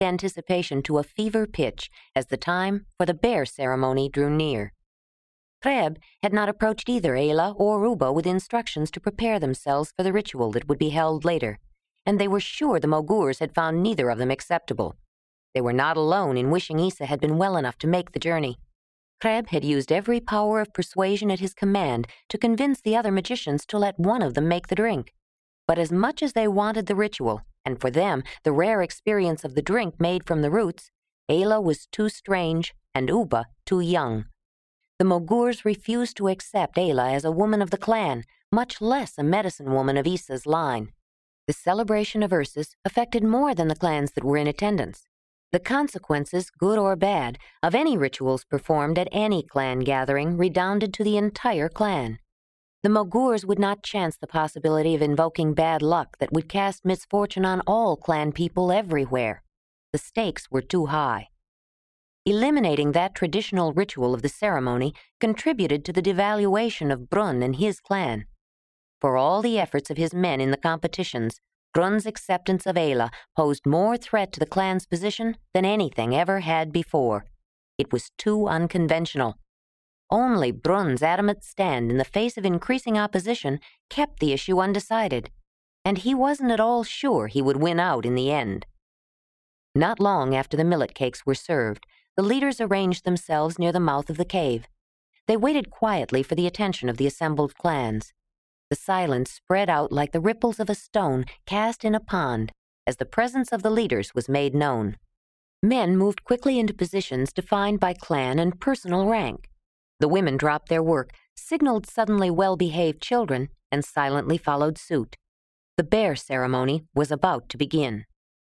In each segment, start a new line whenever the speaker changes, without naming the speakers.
anticipation to a fever pitch as the time for the bear ceremony drew near. Treb had not approached either Ayla or Uba with instructions to prepare themselves for the ritual that would be held later, and they were sure the Mogurs had found neither of them acceptable. They were not alone in wishing Issa had been well enough to make the journey. Treb had used every power of persuasion at his command to convince the other magicians to let one of them make the drink. But as much as they wanted the ritual, and for them the rare experience of the drink made from the roots, Ayla was too strange and Uba too young. The Mogurs refused to accept Ayla as a woman of the clan, much less a medicine woman of Issa's line. The celebration of Ursus affected more than the clans that were in attendance. The consequences, good or bad, of any rituals performed at any clan gathering redounded to the entire clan. The Mogurs would not chance the possibility of invoking bad luck that would cast misfortune on all clan people everywhere. The stakes were too high. Eliminating that traditional ritual of the ceremony contributed to the devaluation of Brun and his clan. For all the efforts of his men in the competitions, Brun's acceptance of Ayla posed more threat to the clan's position than anything ever had before. It was too unconventional. Only Brun's adamant stand in the face of increasing opposition kept the issue undecided, and he wasn't at all sure he would win out in the end. Not long after the millet cakes were served, the leaders arranged themselves near the mouth of the cave. They waited quietly for the attention of the assembled clans. The silence spread out like the ripples of a stone cast in a pond as the presence of the leaders was made known. Men moved quickly into positions defined by clan and personal rank. The women dropped their work, signaled suddenly well-behaved children, and silently followed suit. The bear ceremony was about to begin.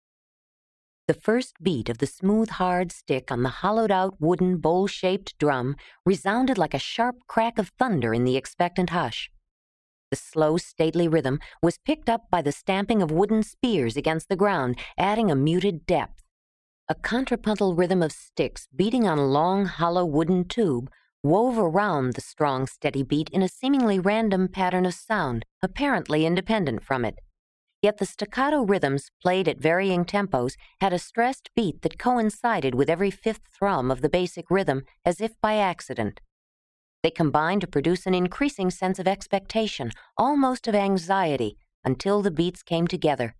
The first beat of the smooth, hard stick on the hollowed-out wooden bowl-shaped drum resounded like a sharp crack of thunder in the expectant hush. The slow, stately rhythm was picked up by the stamping of wooden spears against the ground, adding a muted depth. A contrapuntal rhythm of sticks beating on a long, hollow wooden tube wove around the strong, steady beat in a seemingly random pattern of sound, apparently independent from it. Yet the staccato rhythms, played at varying tempos, had a stressed beat that coincided with every fifth thrum of the basic rhythm, as if by accident. They combined to produce an increasing sense of expectation, almost of anxiety, until the beats came together.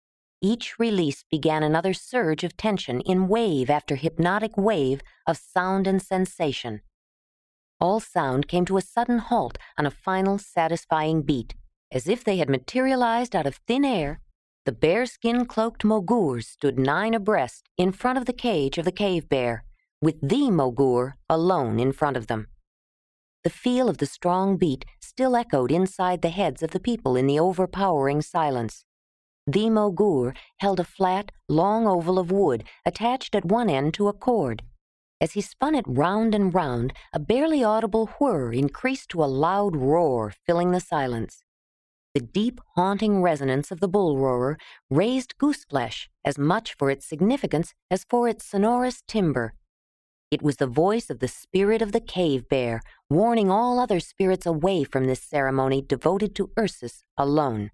Each release began another surge of tension in wave after hypnotic wave of sound and sensation. All sound came to a sudden halt on a final, satisfying beat. As if they had materialized out of thin air, the bearskin-cloaked Mogurs stood 9 abreast in front of the cage of the cave bear, with the Mogur alone in front of them. The feel of the strong beat still echoed inside the heads of the people in the overpowering silence. The Mogur held a flat, long oval of wood attached at one end to a cord. As he spun it round and round, a barely audible whir increased to a loud roar, filling the silence. The deep, haunting resonance of the bull roarer raised gooseflesh as much for its significance as for its sonorous timbre. It was the voice of the spirit of the cave bear, warning all other spirits away from this ceremony devoted to Ursus alone.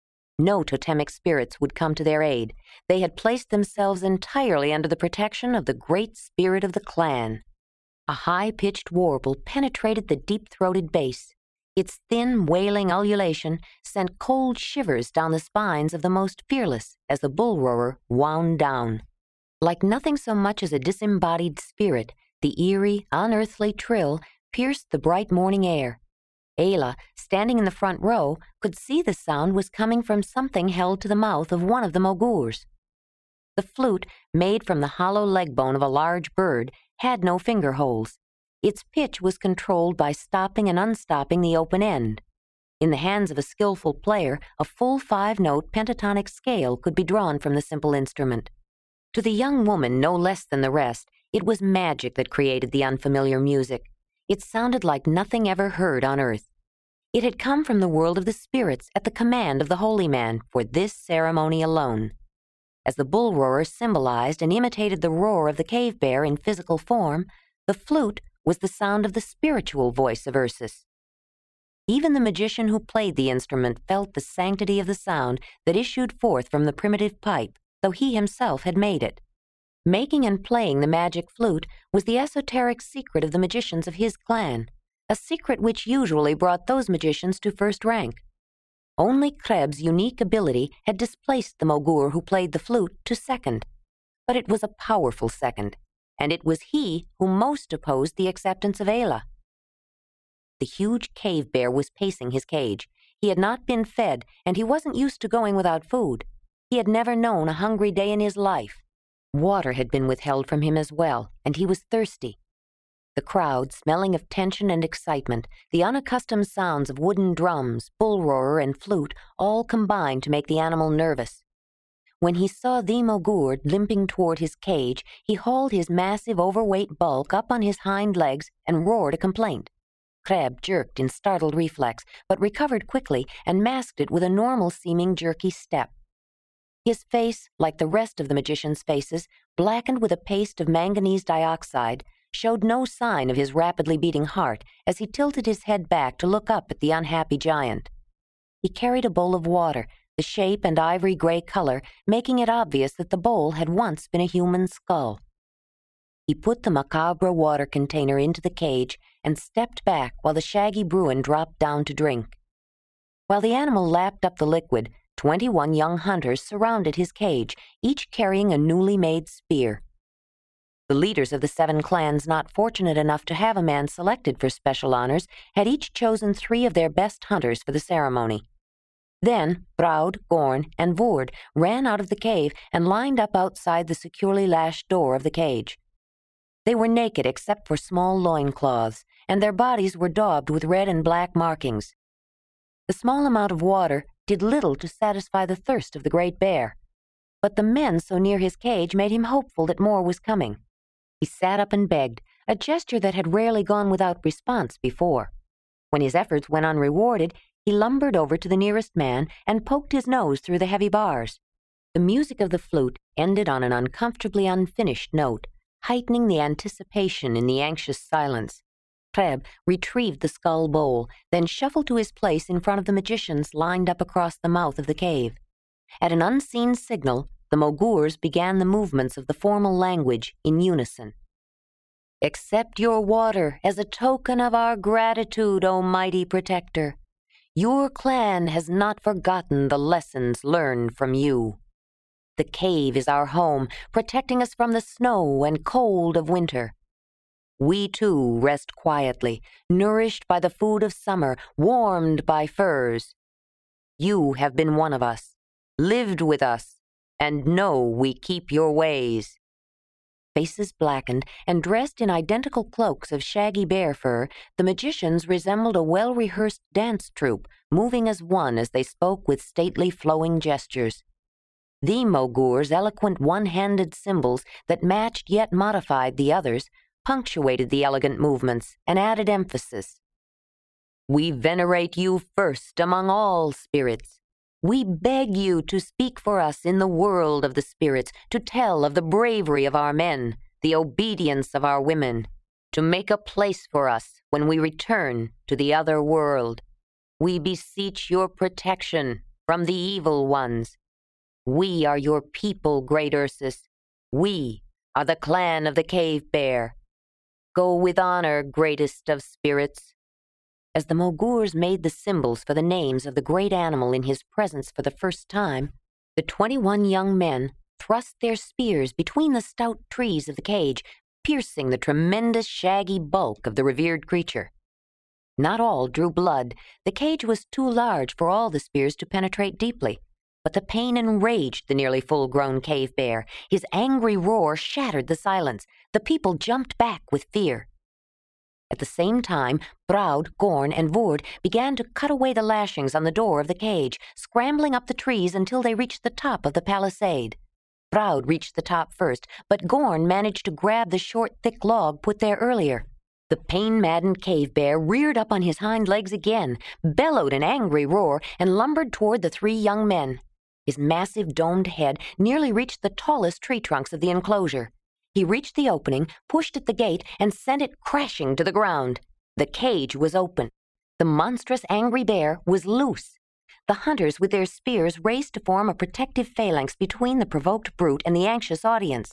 No totemic spirits would come to their aid. They had placed themselves entirely under the protection of the great spirit of the clan. A high-pitched warble penetrated the deep-throated bass. Its thin, wailing ululation sent cold shivers down the spines of the most fearless as the bull roarer wound down. Like nothing so much as a disembodied spirit, the eerie, unearthly trill pierced the bright morning air. Ayla, standing in the front row, could see the sound was coming from something held to the mouth of one of the Mogurs. The flute, made from the hollow leg bone of a large bird, had no finger holes. Its pitch was controlled by stopping and unstopping the open end. In the hands of a skillful player, a full 5-note pentatonic scale could be drawn from the simple instrument. To the young woman, no less than the rest, it was magic that created the unfamiliar music. It sounded like nothing ever heard on earth. It had come from the world of the spirits at the command of the holy man for this ceremony alone. As the bull roarer symbolized and imitated the roar of the cave bear in physical form, the flute was the sound of the spiritual voice of Ursus. Even the magician who played the instrument felt the sanctity of the sound that issued forth from the primitive pipe, though he himself had made it. Making and playing the magic flute was the esoteric secret of the magicians of his clan, a secret which usually brought those magicians to first rank. Only Krebs's unique ability had displaced the Mogur who played the flute to second, but it was a powerful second, and it was he who most opposed the acceptance of Ayla. The huge cave bear was pacing his cage. He had not been fed, and he wasn't used to going without food. He had never known a hungry day in his life. Water had been withheld from him as well, and he was thirsty. The crowd, smelling of tension and excitement, the unaccustomed sounds of wooden drums, bull roarer, and flute, all combined to make the animal nervous. When he saw the Mogur limping toward his cage, he hauled his massive, overweight bulk up on his hind legs and roared a complaint. Kreb jerked in startled reflex, but recovered quickly and masked it with a normal-seeming jerky step. His face, like the rest of the magicians' faces, blackened with a paste of manganese dioxide, showed no sign of his rapidly beating heart as he tilted his head back to look up at the unhappy giant. He carried a bowl of water, the shape and ivory gray color making it obvious that the bowl had once been a human skull. He put the macabre water container into the cage and stepped back while the shaggy Bruin dropped down to drink. While the animal lapped up the liquid, 21 young hunters surrounded his cage, each carrying a newly made spear. The leaders of the 7 clans not fortunate enough to have a man selected for special honors had each chosen 3 of their best hunters for the ceremony. Then Braud, Gorn, and Vord ran out of the cave and lined up outside the securely lashed door of the cage. They were naked except for small loincloths, and their bodies were daubed with red and black markings. The small amount of water did little to satisfy the thirst of the great bear, but the men so near his cage made him hopeful that more was coming. He sat up and begged, a gesture that had rarely gone without response before. When his efforts went unrewarded, he lumbered over to the nearest man and poked his nose through the heavy bars. The music of the flute ended on an uncomfortably unfinished note, heightening the anticipation in the anxious silence. Kreb retrieved the skull bowl, then shuffled to his place in front of the magicians lined up across the mouth of the cave. At an unseen signal, the Mogurs began the movements of the formal language in unison. "Accept your water as a token of our gratitude, O mighty protector. Your clan has not forgotten the lessons learned from you. The cave is our home, protecting us from the snow and cold of winter. We too rest quietly, nourished by the food of summer, warmed by furs. You have been one of us, lived with us, and know we keep your ways." Faces blackened and dressed in identical cloaks of shaggy bear fur, the magicians resembled a well-rehearsed dance troupe, moving as one as they spoke with stately flowing gestures. The Mogur's eloquent one-handed symbols that matched yet modified the others punctuated the elegant movements and added emphasis. "We venerate you first among all spirits. We beg you to speak for us in the world of the spirits, to tell of the bravery of our men, the obedience of our women, to make a place for us when we return to the other world. We beseech your protection from the evil ones. We are your people, great Ursus. We are the clan of the Cave Bear. Go with honor, greatest of spirits." As the Mogurs made the symbols for the names of the great animal in his presence for the first time, the 21 young men thrust their spears between the stout trees of the cage, piercing the tremendous shaggy bulk of the revered creature. Not all drew blood. The cage was too large for all the spears to penetrate deeply, but the pain enraged the nearly full-grown cave bear. His angry roar shattered the silence. The people jumped back with fear. At the same time, Braud, Gorn, and Vord began to cut away the lashings on the door of the cage, scrambling up the trees until they reached the top of the palisade. Braud reached the top first, but Gorn managed to grab the short, thick log put there earlier. The pain-maddened cave bear reared up on his hind legs again, bellowed an angry roar, and lumbered toward the 3 young men. His massive domed head nearly reached the tallest tree trunks of the enclosure. He reached the opening, pushed at the gate, and sent it crashing to the ground. The cage was open. The monstrous angry bear was loose. The hunters with their spears raced to form a protective phalanx between the provoked brute and the anxious audience.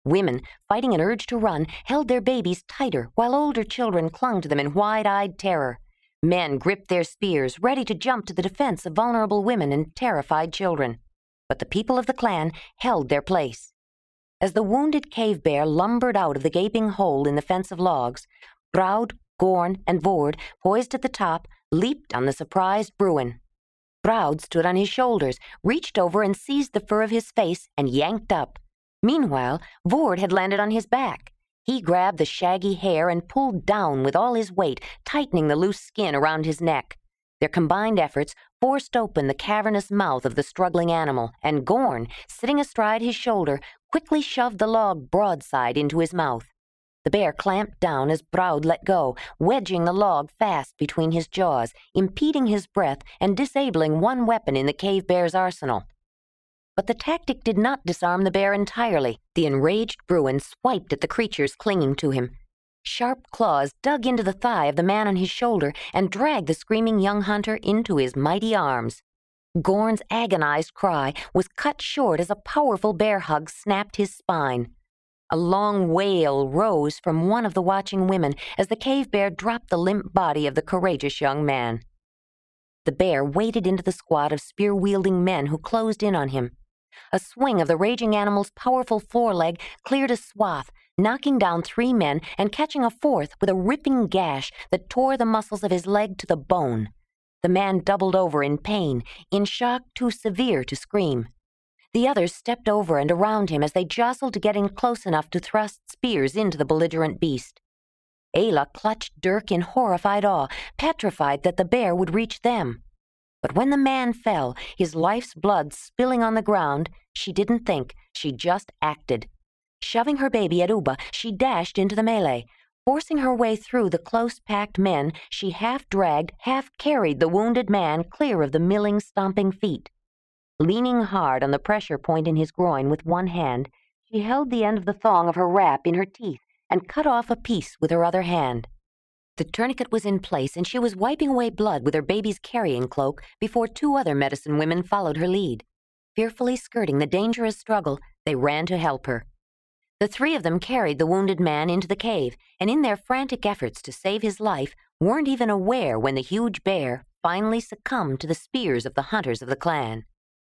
Women, fighting an urge to run, held their babies tighter, while older children clung to them in wide-eyed terror. Men gripped their spears, ready to jump to the defense of vulnerable women and terrified children. But the people of the clan held their place. As the wounded cave bear lumbered out of the gaping hole in the fence of logs, Braud, Gorn, and Vord, poised at the top, leaped on the surprised Bruin. Braud stood on his shoulders, reached over and seized the fur of his face and yanked up. Meanwhile, Vord had landed on his back. He grabbed the shaggy hair and pulled down with all his weight, tightening the loose skin around his neck. Their combined efforts forced open the cavernous mouth of the struggling animal, and Gorn, sitting astride his shoulder, quickly shoved the log broadside into his mouth. The bear clamped down as Braud let go, wedging the log fast between his jaws, impeding his breath and disabling one weapon in the cave bear's arsenal. But the tactic did not disarm the bear entirely. The enraged Bruin swiped at the creatures clinging to him. Sharp claws dug into the thigh of the man on his shoulder and dragged the screaming young hunter into his mighty arms. Gorn's agonized cry was cut short as a powerful bear hug snapped his spine. A long wail rose from one of the watching women as the cave bear dropped the limp body of the courageous young man. The bear waded into the squad of spear-wielding men who closed in on him. A swing of the raging animal's powerful foreleg cleared a swath, knocking down 3 men and catching a 4th with a ripping gash that tore the muscles of his leg to the bone. The man doubled over in pain, in shock too severe to scream. The others stepped over and around him as they jostled to get in close enough to thrust spears into the belligerent beast. Ayla clutched Dirk in horrified awe, petrified that the bear would reach them. But when the man fell, his life's blood spilling on the ground, she didn't think, she just acted. Shoving her baby at Uba, she dashed into the melee. Forcing her way through the close-packed men, she half-dragged, half-carried the wounded man clear of the milling, stomping feet. Leaning hard on the pressure point in his groin with one hand, she held the end of the thong of her wrap in her teeth and cut off a piece with her other hand. The tourniquet was in place, and she was wiping away blood with her baby's carrying cloak before 2 other medicine women followed her lead. Fearfully skirting the dangerous struggle, they ran to help her. The 3 of them carried the wounded man into the cave, and in their frantic efforts to save his life, weren't even aware when the huge bear finally succumbed to the spears of the hunters of the clan.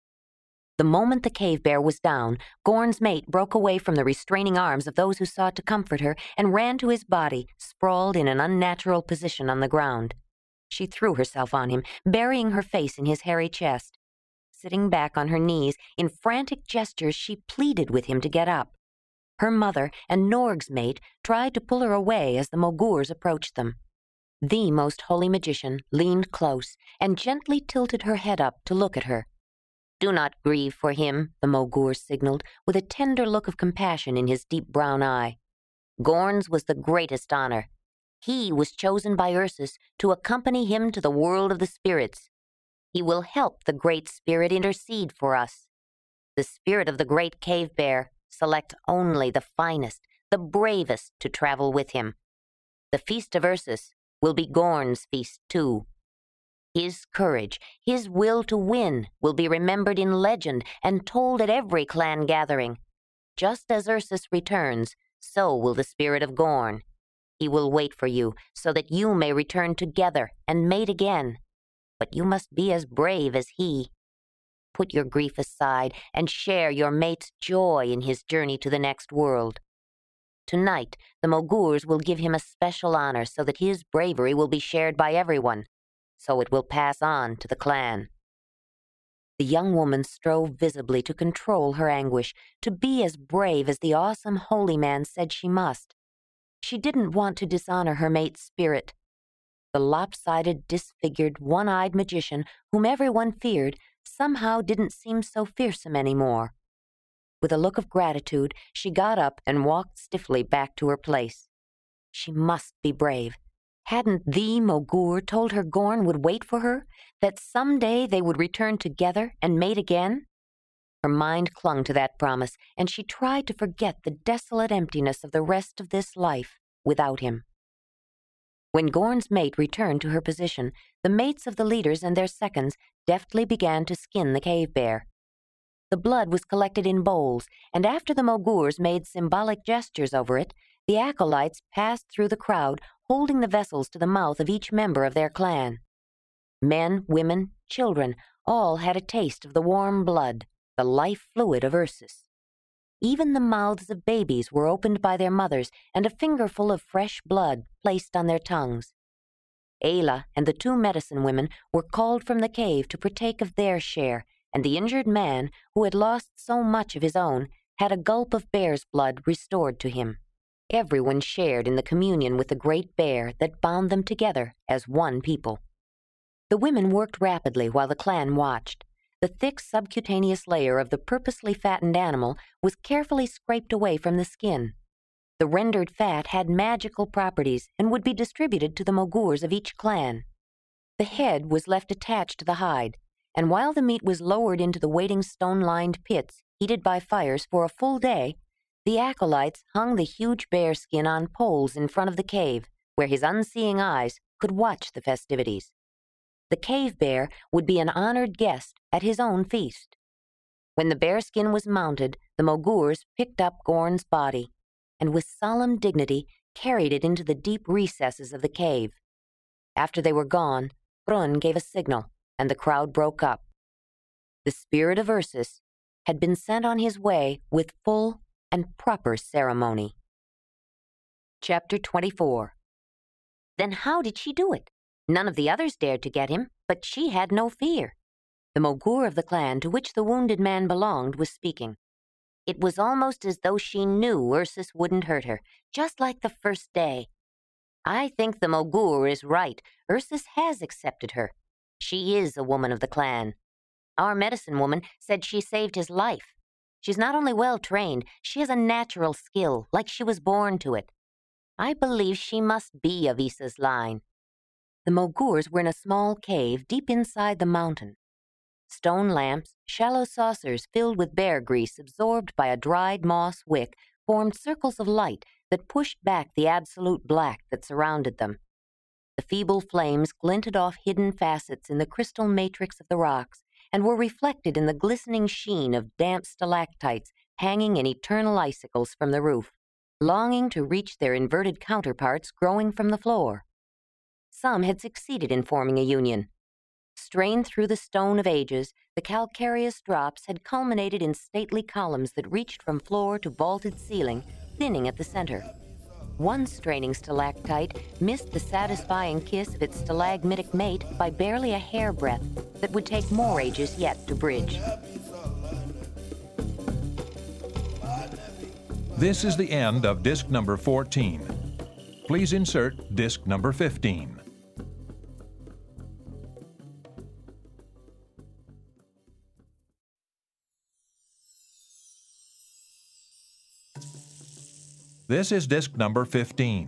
The moment the cave bear was down, Gorn's mate broke away from the restraining arms of those who sought to comfort her and ran to his body, sprawled in an unnatural position on the ground. She threw herself on him, burying her face in his hairy chest. Sitting back on her knees, in frantic gestures she pleaded with him to get up. Her mother and Norg's mate tried to pull her away as the Mogurs approached them. The most holy magician leaned close and gently tilted her head up to look at her. "Do not grieve for him," the Mogur signaled, with a tender look of compassion in his deep brown eye. "Gorn's was the greatest honor. He was chosen by Ursus to accompany him to the world of the spirits. He will help the Great Spirit intercede for us. The spirit of the great cave bear selects only the finest, the bravest to travel with him. The feast of Ursus will be Gorn's feast too. His courage, his will to win, will be remembered in legend and told at every clan gathering. Just as Ursus returns, so will the spirit of Gorn. He will wait for you, so that you may return together and mate again. But you must be as brave as he. Put your grief aside and share your mate's joy in his journey to the next world. Tonight, the Mogurs will give him a special honor so that his bravery will be shared by everyone. So it will pass on to the clan." The young woman strove visibly to control her anguish, to be as brave as the awesome holy man said she must. She didn't want to dishonor her mate's spirit. The lopsided, disfigured, one-eyed magician, whom everyone feared, somehow didn't seem so fearsome anymore. With a look of gratitude, she got up and walked stiffly back to her place. She must be brave. Hadn't the Mogur told her Gorn would wait for her, that someday they would return together and mate again? Her mind clung to that promise, and she tried to forget the desolate emptiness of the rest of this life without him. When Gorn's mate returned to her position, the mates of the leaders and their seconds deftly began to skin the cave bear. The blood was collected in bowls, and after the Mogurs made symbolic gestures over it, the acolytes passed through the crowd, holding the vessels to the mouth of each member of their clan. Men, women, children, all had a taste of the warm blood, the life fluid of Ursus. Even the mouths of babies were opened by their mothers, and a fingerful of fresh blood placed on their tongues. Ayla and the two medicine women were called from the cave to partake of their share, and the injured man, who had lost so much of his own, had a gulp of bear's blood restored to him. Everyone shared in the communion with the great bear that bound them together as one people. The women worked rapidly while the clan watched. The thick subcutaneous layer of the purposely fattened animal was carefully scraped away from the skin. The rendered fat had magical properties and would be distributed to the Mogurs of each clan. The head was left attached to the hide, and while the meat was lowered into the waiting stone-lined pits, heated by fires for a full day, the acolytes hung the huge bear skin on poles in front of the cave, where his unseeing eyes could watch the festivities. The cave bear would be an honored guest at his own feast. When the bearskin was mounted, the Mogurs picked up Gorn's body, and with solemn dignity carried it into the deep recesses of the cave. After they were gone, Brunn gave a signal, and the crowd broke up. The spirit of Ursus had been sent on his way with full and proper ceremony. Chapter 24. Then how did she do it? None of the others dared to get him, but she had no fear. The Mogur of the clan to which the wounded man belonged was speaking. It was almost as though she knew Ursus wouldn't hurt her, just like the first day. I think the Mogur is right. Ursus has accepted her. She is a woman of the clan. Our medicine woman said she saved his life. She's not only well-trained, she has a natural skill, like she was born to it. I believe she must be of Issa's line. The Mogurs were in a small cave deep inside the mountain. Stone lamps, shallow saucers filled with bear grease absorbed by a dried moss wick, formed circles of light that pushed back the absolute black that surrounded them. The feeble flames glinted off hidden facets in the crystal matrix of the rocks and were reflected in the glistening sheen of damp stalactites hanging in eternal icicles from the roof, longing to reach their inverted counterparts growing from the floor. Some had succeeded in forming a union. Strained through the stone of ages, the calcareous drops had culminated in stately columns that reached from floor to vaulted ceiling, thinning at the center. One straining stalactite missed the satisfying kiss of its stalagmitic mate by barely a hairbreadth that would take more ages yet to bridge.
This is the end of disc number 14. Please insert disc number 15. This is disc number 15.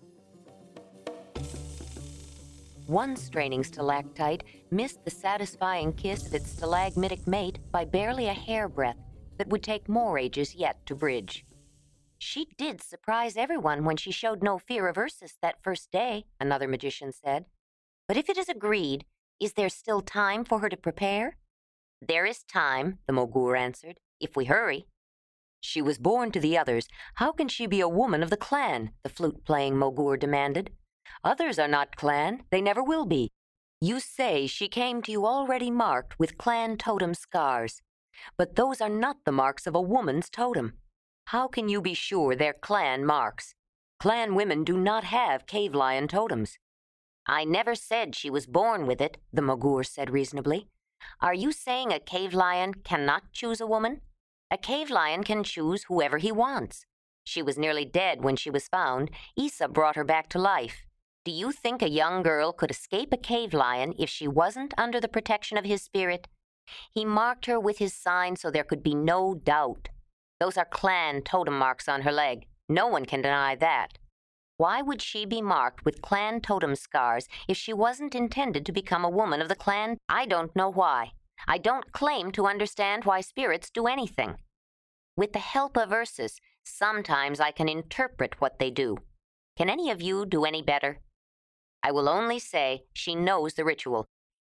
One straining stalactite missed the satisfying kiss of its stalagmitic mate by barely a hairbreadth that would take more ages yet to bridge. She did surprise everyone when she showed no fear of Ursus that first day, another magician said. But if it is agreed, is there still time for her to prepare? There is time, the Mogur answered, if we hurry. She was born to the others. How can she be a woman of the clan? The flute-playing Mogur demanded. Others are not clan. They never will be. You say she came to you already marked with clan totem scars. But those are not the marks of a woman's totem. How can you be sure they're clan marks? Clan women do not have cave lion totems. I never said she was born with it, the Mogur said reasonably. Are you saying a cave lion cannot choose a woman? A cave lion can choose whoever he wants. She was nearly dead when she was found. Issa brought her back to life. Do you think a young girl could escape a cave lion if she wasn't under the protection of his spirit? He marked her with his sign so there could be no doubt. Those are clan totem marks on her leg. No one can deny that. Why would she be marked with clan totem scars if she wasn't intended to become a woman of the clan? I don't know why. I don't claim to understand why spirits do anything. With the help of Ursus, sometimes I can interpret what they do. Can any of you do any better? I will only say she knows the ritual.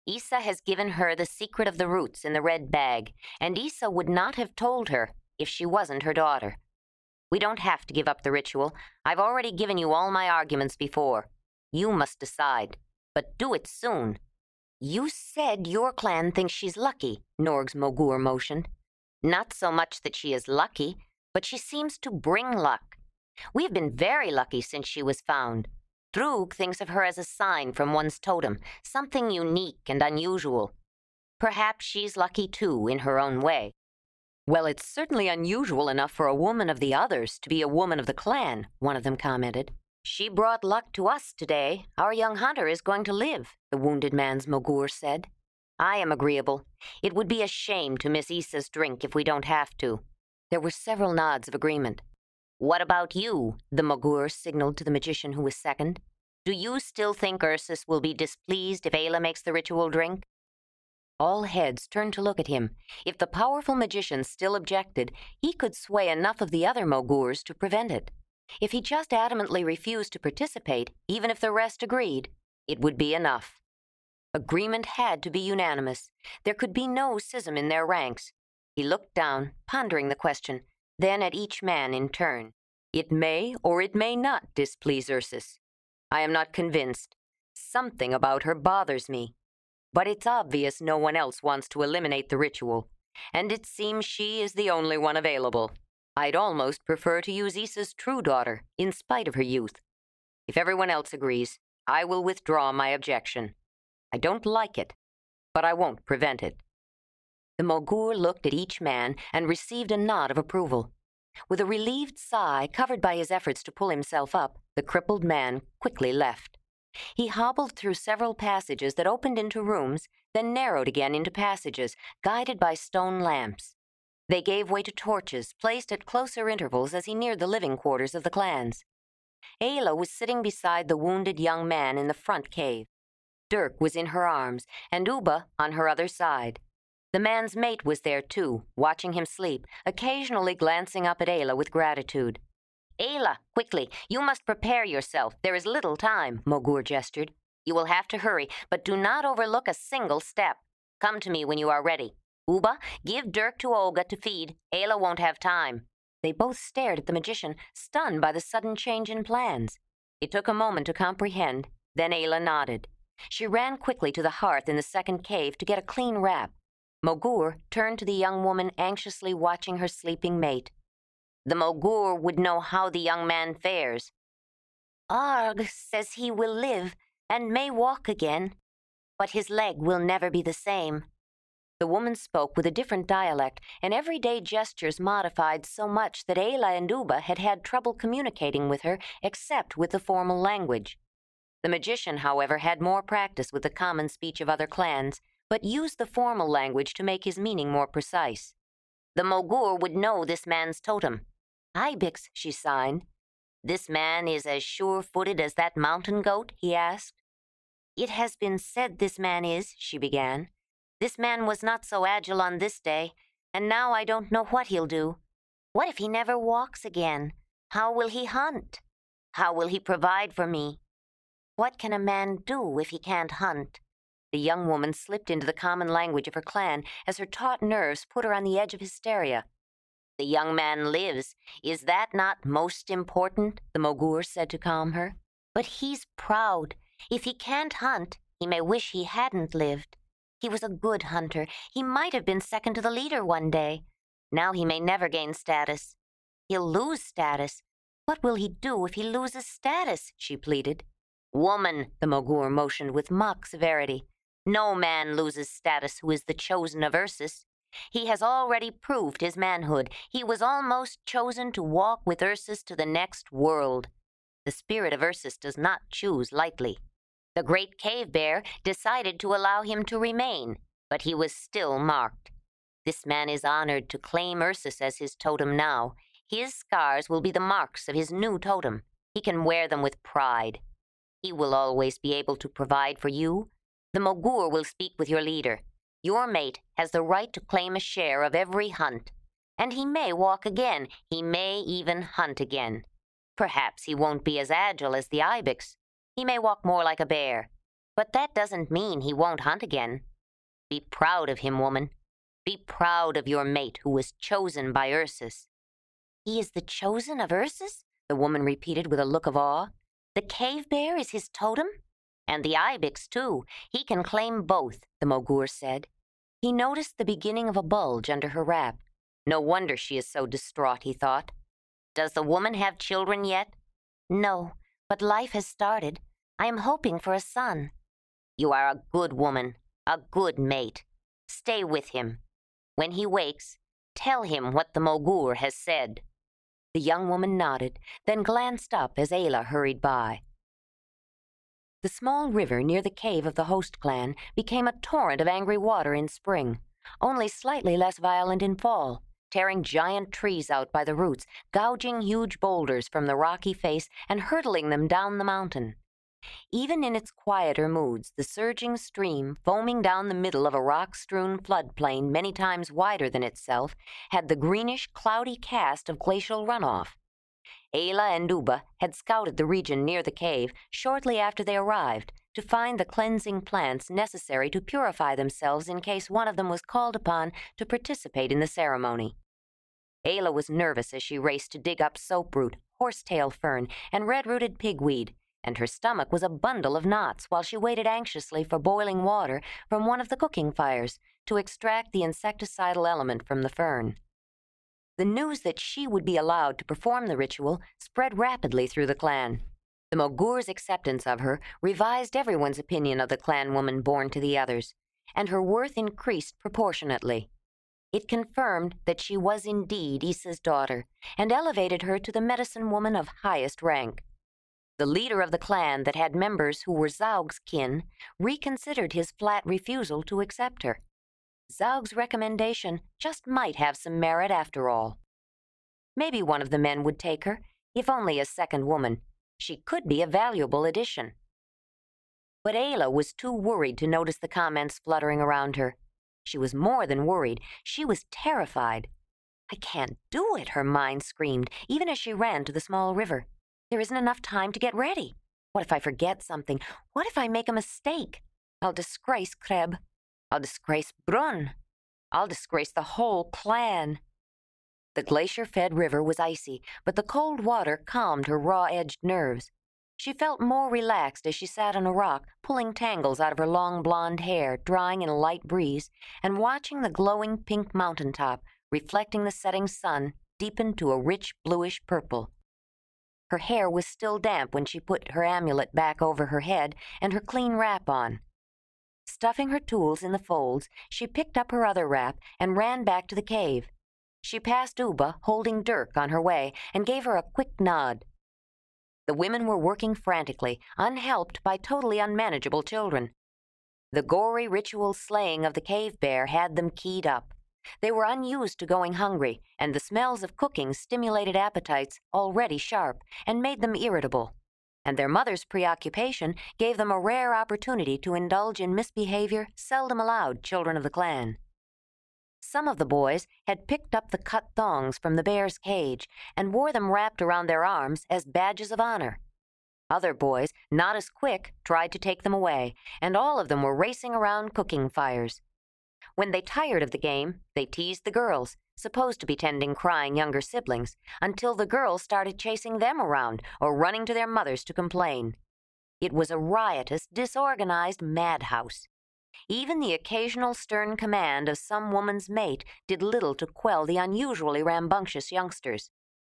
Issa has given her the secret of the roots in the red bag, and Issa would not have told her if she wasn't her daughter. We don't have to give up the ritual. I've already given you all my arguments before. You must decide, but do it soon. You said your clan thinks she's lucky, Norg's Mogur motioned. Not so much that she is lucky, but she seems to bring luck. We've been very lucky since she was found. Droog thinks of her as a sign from one's totem, something unique and unusual. Perhaps she's lucky too, in her own way. Well, it's certainly unusual enough for a woman of the others to be a woman of the clan, one of them commented. She brought luck to us today. Our young hunter is going to live, the wounded man's Mogur said. I am agreeable. It would be a shame to miss Issa's drink if we don't have to. There were several nods of agreement. What about you? The Mogur signaled to the magician who was second. Do you still think Ursus will be displeased if Ayla makes the ritual drink? All heads turned to look at him. If the powerful magician still objected, he could sway enough of the other Mogurs to prevent it. If he just adamantly refused to participate, even if the rest agreed, it would be enough. Agreement had to be unanimous. There could be no schism in their ranks. He looked down, pondering the question, then at each man in turn. It may or it may not displease Ursus. I am not convinced. Something about her bothers me. But it's obvious no one else wants to eliminate the ritual, and it seems she is the only one available. I'd almost prefer to use Issa's true daughter, in spite of her youth. If everyone else agrees, I will withdraw my objection. I don't like it, but I won't prevent it. The Mogur looked at each man and received a nod of approval. With a relieved sigh covered by his efforts to pull himself up, the crippled man quickly left. He hobbled through several passages that opened into rooms, then narrowed again into passages, guided by stone lamps. They gave way to torches, placed at closer intervals as he neared the living quarters of the clans. Ayla was sitting beside the wounded young man in the front cave. Dirk was in her arms, and Uba on her other side. The man's mate was there too, watching him sleep, occasionally glancing up at Ayla with gratitude. Ayla, quickly, you must prepare yourself. There is little time, Mogur gestured. You will have to hurry, but do not overlook a single step. Come to me when you are ready. Uba, give Dirk to Olga to feed. Ayla won't have time. They both stared at the magician, stunned by the sudden change in plans. It took a moment to comprehend, then Ayla nodded. She ran quickly to the hearth in the second cave to get a clean wrap. Mogur turned to the young woman anxiously watching her sleeping mate. The Mogur would know how the young man fares. Arg says he will live and may walk again, but his leg will never be the same. The woman spoke with a different dialect, and everyday gestures modified so much that Ayla and Uba had had trouble communicating with her except with the formal language. The magician, however, had more practice with the common speech of other clans, but used the formal language to make his meaning more precise. The Mogur would know this man's totem. Ibex, she signed. This man is as sure-footed as that mountain goat? He asked. It has been said this man is, she began. This man was not so agile on this day, and now I don't know what he'll do. What if he never walks again? How will he hunt? How will he provide for me? What can a man do if he can't hunt? The young woman slipped into the common language of her clan as her taut nerves put her on the edge of hysteria. The young man lives. Is that not most important? The Mogur said to calm her. But he's proud. If he can't hunt, he may wish he hadn't lived. He was a good hunter. He might have been second to the leader one day. Now he may never gain status. He'll lose status. What will he do if he loses status? She pleaded. Woman, the Mogur motioned with mock severity. No man loses status who is the chosen of Ursus. He has already proved his manhood. He was almost chosen to walk with Ursus to the next world. The spirit of Ursus does not choose lightly. The great cave bear decided to allow him to remain, but he was still marked. This man is honored to claim Ursus as his totem now. His scars will be the marks of his new totem. He can wear them with pride. He will always be able to provide for you. The Mogur will speak with your leader. Your mate has the right to claim a share of every hunt. And he may walk again. He may even hunt again. Perhaps he won't be as agile as the ibex. He may walk more like a bear. But that doesn't mean he won't hunt again. Be proud of him, woman. Be proud of your mate who was chosen by Ursus." "He is the chosen of Ursus?" the woman repeated with a look of awe. "The cave bear is his totem?" "And the ibex, too. He can claim both," the Mogur said. He noticed the beginning of a bulge under her wrap. No wonder she is so distraught, he thought. "Does the woman have children yet?" "No, but life has started. I am hoping for a son." "You are a good woman, a good mate. Stay with him. When he wakes, tell him what the Mogur has said." The young woman nodded, then glanced up as Ayla hurried by. The small river near the cave of the host clan became a torrent of angry water in spring, only slightly less violent in fall, tearing giant trees out by the roots, gouging huge boulders from the rocky face, and hurtling them down the mountain. Even in its quieter moods, the surging stream, foaming down the middle of a rock-strewn floodplain many times wider than itself, had the greenish, cloudy cast of glacial runoff. Ayla and Uba had scouted the region near the cave shortly after they arrived to find the cleansing plants necessary to purify themselves in case one of them was called upon to participate in the ceremony. Ayla was nervous as she raced to dig up soaproot, horsetail fern, and red-rooted pigweed, and her stomach was a bundle of knots while she waited anxiously for boiling water from one of the cooking fires to extract the insecticidal element from the fern. The news that she would be allowed to perform the ritual spread rapidly through the clan. The Mogur's acceptance of her revised everyone's opinion of the clan woman born to the others, and her worth increased proportionately. It confirmed that she was indeed Issa's daughter, and elevated her to the medicine woman of highest rank. The leader of the clan that had members who were Zaug's kin reconsidered his flat refusal to accept her. Zaug's recommendation just might have some merit after all. Maybe one of the men would take her, if only as second woman. She could be a valuable addition. But Ayla was too worried to notice the comments fluttering around her. She was more than worried. She was terrified. "I can't do it," her mind screamed, even as she ran to the small river. "There isn't enough time to get ready. What if I forget something? What if I make a mistake? I'll disgrace Kreb. I'll disgrace Brunn. I'll disgrace the whole clan." The glacier-fed river was icy, but the cold water calmed her raw-edged nerves. She felt more relaxed as she sat on a rock, pulling tangles out of her long blonde hair, drying in a light breeze, and watching the glowing pink mountaintop, reflecting the setting sun, deepen to a rich bluish purple. Her hair was still damp when she put her amulet back over her head and her clean wrap on. Stuffing her tools in the folds, she picked up her other wrap and ran back to the cave. She passed Uba, holding Dirk on her way, and gave her a quick nod. The women were working frantically, unhelped by totally unmanageable children. The gory ritual slaying of the cave bear had them keyed up. They were unused to going hungry, and the smells of cooking stimulated appetites already sharp and made them irritable. And their mother's preoccupation gave them a rare opportunity to indulge in misbehavior seldom allowed children of the clan. Some of the boys had picked up the cut thongs from the bear's cage and wore them wrapped around their arms as badges of honor. Other boys, not as quick, tried to take them away, and all of them were racing around cooking fires. When they tired of the game, they teased the girls, supposed to be tending crying younger siblings, until the girls started chasing them around or running to their mothers to complain. It was a riotous, disorganized madhouse. Even the occasional stern command of some woman's mate did little to quell the unusually rambunctious youngsters.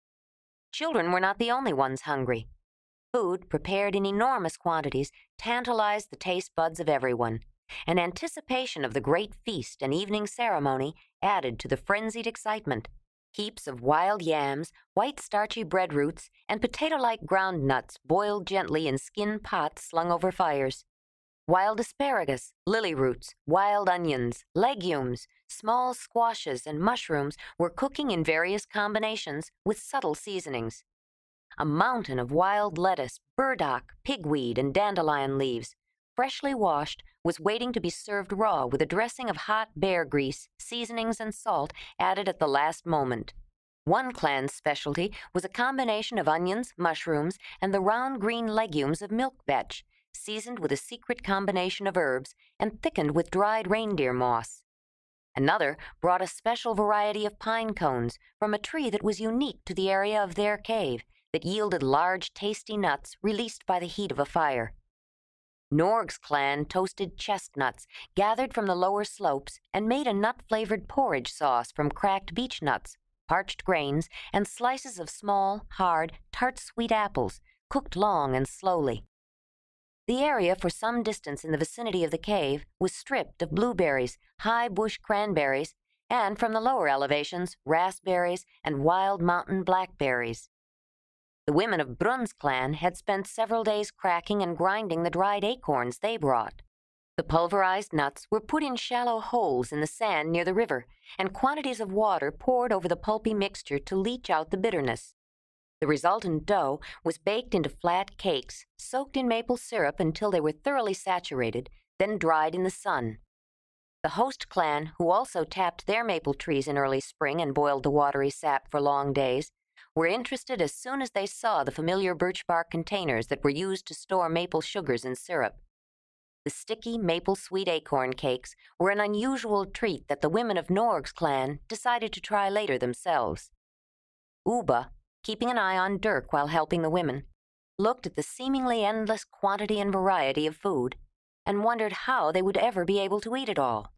Children were not the only ones hungry. Food, prepared in enormous quantities, tantalized the taste buds of everyone. An anticipation of the great feast and evening ceremony added to the frenzied excitement. Heaps of wild yams, white starchy bread roots, and potato-like ground nuts boiled gently in skin pots slung over fires. Wild asparagus, lily roots, wild onions, legumes, small squashes, and mushrooms were cooking in various combinations with subtle seasonings. A mountain of wild lettuce, burdock, pigweed, and dandelion leaves, freshly washed, was waiting to be served raw with a dressing of hot bear grease, seasonings, and salt added at the last moment. One clan's specialty was a combination of onions, mushrooms, and the round green legumes of milk vetch, seasoned with a secret combination of herbs and thickened with dried reindeer moss. Another brought a special variety of pine cones from a tree that was unique to the area of their cave, that yielded large, tasty nuts released by the heat of a fire. Norg's clan toasted chestnuts gathered from the lower slopes and made a nut-flavored porridge sauce from cracked beech nuts, parched grains, and slices of small, hard, tart sweet apples, cooked long and slowly. The area for some distance in the vicinity of the cave was stripped of blueberries, high bush cranberries, and from the lower elevations, raspberries and wild mountain blackberries. The women of Brun's clan had spent several days cracking and grinding the dried acorns they brought. The pulverized nuts were put in shallow holes in the sand near the river, and quantities of water poured over the pulpy mixture to leach out the bitterness. The resultant dough was baked into flat cakes, soaked in maple syrup until they were thoroughly saturated, then dried in the sun. The host clan, who also tapped their maple trees in early spring and boiled the watery sap for long days, were interested as soon as they saw the familiar birch bark containers that were used to store maple sugars and syrup. The sticky maple sweet acorn cakes were an unusual treat that the women of Norg's clan decided to try later themselves. Uba, keeping an eye on Dirk while helping the women, looked at the seemingly endless quantity and variety of food and wondered how they would ever be able to eat it all.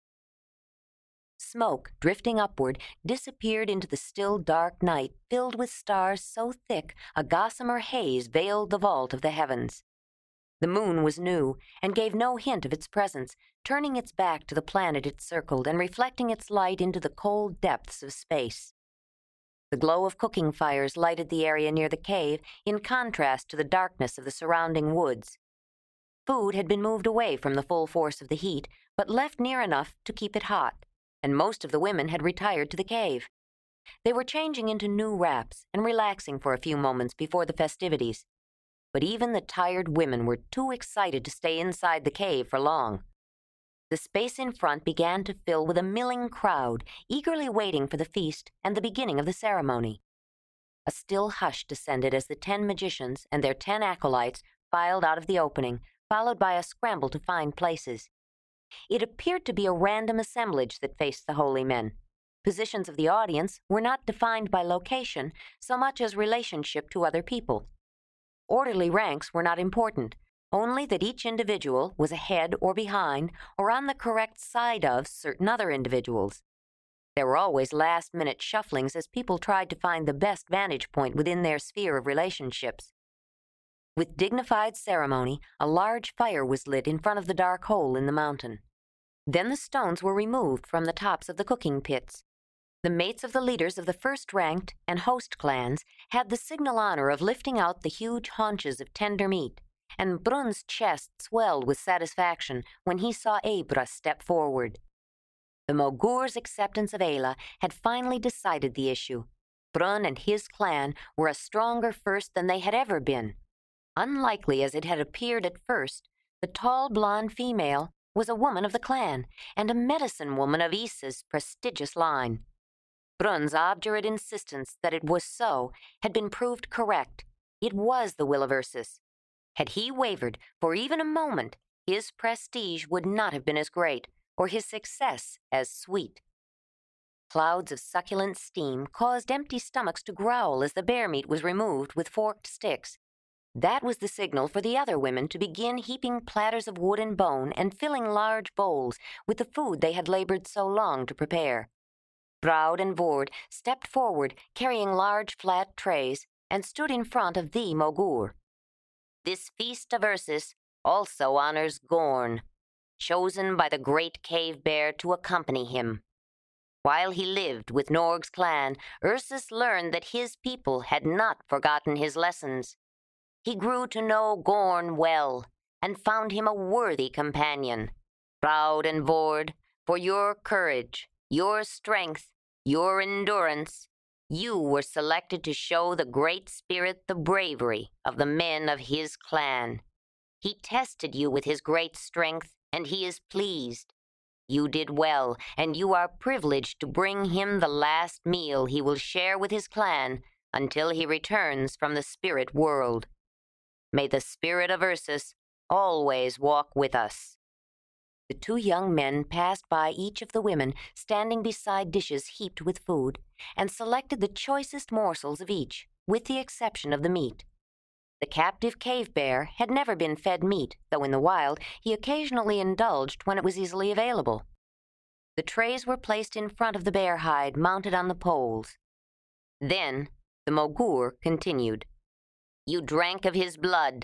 Smoke, drifting upward, disappeared into the still dark night, filled with stars so thick a gossamer haze veiled the vault of the heavens. The moon was new and gave no hint of its presence, turning its back to the planet it circled and reflecting its light into the cold depths of space. The glow of cooking fires lighted the area near the cave in contrast to the darkness of the surrounding woods. Food had been moved away from the full force of the heat, but left near enough to keep it hot, and most of the women had retired to the cave. They were changing into new wraps and relaxing for a few moments before the festivities. But even the tired women were too excited to stay inside the cave for long. The space in front began to fill with a milling crowd, eagerly waiting for the feast and the beginning of the ceremony. A still hush descended as the 10 magicians and their 10 acolytes filed out of the opening, followed by a scramble to find places. It appeared to be a random assemblage that faced the holy men. Positions of the audience were not defined by location so much as relationship to other people. Orderly ranks were not important, only that each individual was ahead or behind or on the correct side of certain other individuals. There were always last-minute shufflings as people tried to find the best vantage point within their sphere of relationships. With dignified ceremony, a large fire was lit in front of the dark hole in the mountain. Then the stones were removed from the tops of the cooking pits. The mates of the leaders of the first-ranked and host clans had the signal honor of lifting out the huge haunches of tender meat, and Brun's chest swelled with satisfaction when he saw Abra step forward. The Mogur's acceptance of Ayla had finally decided the issue. Brun and his clan were a stronger first than they had ever been. Unlikely as it had appeared at first, the tall blonde female was a woman of the clan and a medicine woman of Issa's prestigious line. Brun's obdurate insistence that it was so had been proved correct. It was the will of Ursus. Had he wavered for even a moment, his prestige would not have been as great, or his success as sweet. Clouds of succulent steam caused empty stomachs to growl as the bear meat was removed with forked sticks. That was the signal for the other women to begin heaping platters of wood and bone and filling large bowls with the food they had labored so long to prepare. Braud and Vord stepped forward, carrying large flat trays, and stood in front of the Mogur. This feast of Ursus also honors Gorn, chosen by the great cave bear to accompany him. While he lived with Norg's clan, Ursus learned that his people had not forgotten his lessons. He grew to know Gorn well, and found him a worthy companion. Braud and Vord, for your courage, your strength, your endurance, you were selected to show the great spirit the bravery of the men of his clan. He tested you with his great strength, and he is pleased. You did well, and you are privileged to bring him the last meal he will share with his clan until he returns from the spirit world. May the spirit of Ursus Always walk with us." The two young men passed by each of the women standing beside dishes heaped with food, and selected the choicest morsels of each, with the exception of the meat. The captive cave bear had never been fed meat, though in the wild he occasionally indulged when it was easily available. The trays were placed in front of the bear hide mounted on the poles. Then the Mogur continued, "You drank of his blood.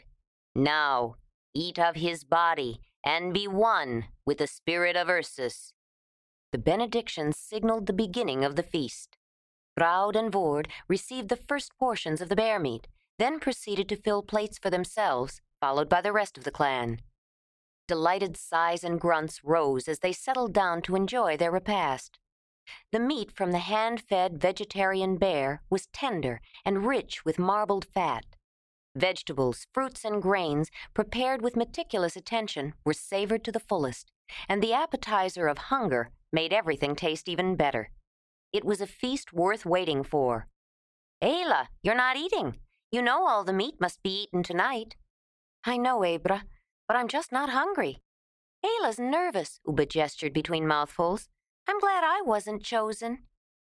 Now eat of his body, and be one with the spirit of Ursus." The benediction signaled the beginning of the feast. Groud and Vord received the first portions of the bear meat, then proceeded to fill plates for themselves, followed by the rest of the clan. Delighted sighs and grunts rose as they settled down to enjoy their repast. The meat from the hand-fed vegetarian bear was tender and rich with marbled fat. Vegetables, fruits, and grains, prepared with meticulous attention, were savored to the fullest, and the appetizer of hunger made everything taste even better. It was a feast worth waiting for. "Ayla, you're not eating. You know all the meat must be eaten tonight." "I know, Abra, but I'm just not hungry." "Ayla's nervous," Uba gestured between mouthfuls. "I'm glad I wasn't chosen."